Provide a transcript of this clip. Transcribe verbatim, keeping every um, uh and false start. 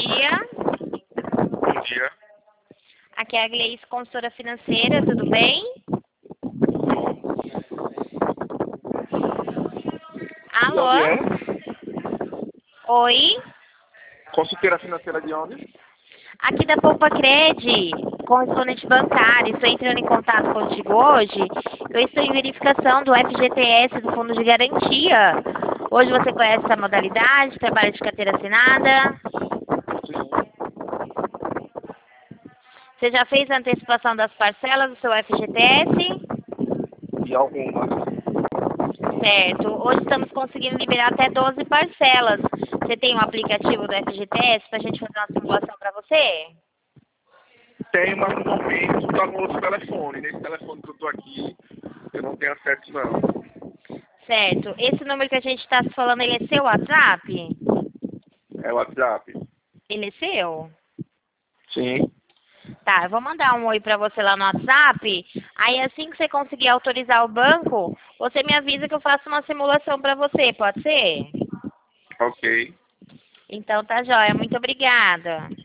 dia. Bom dia. Aqui é a Gleice, consultora financeira, tudo bem? De onde Alô? é? Oi? Consulteira financeira de onde? Aqui da Poupa Cred, correspondente bancário. Estou entrando em contato contigo hoje. Eu estou em verificação do F G T S, do Fundo de Garantia. Hoje você conhece essa modalidade, trabalha de carteira assinada. Você já fez a antecipação das parcelas do seu F G T S? De alguma. Certo. Hoje estamos conseguindo liberar até doze parcelas. Você tem um aplicativo do F G T S para a gente fazer uma simulação para você? Tem, mas no momento está no outro telefone. Nesse telefone que eu estou aqui, eu não tenho acesso não. Certo. Esse número que a gente está se falando, ele é seu WhatsApp? É o WhatsApp. Ele é seu? Sim. Tá, eu vou mandar um oi pra você lá no WhatsApp. Aí assim que você conseguir autorizar o banco, você me avisa que eu faço uma simulação pra você, pode ser? Ok. Então tá jóia, muito obrigada.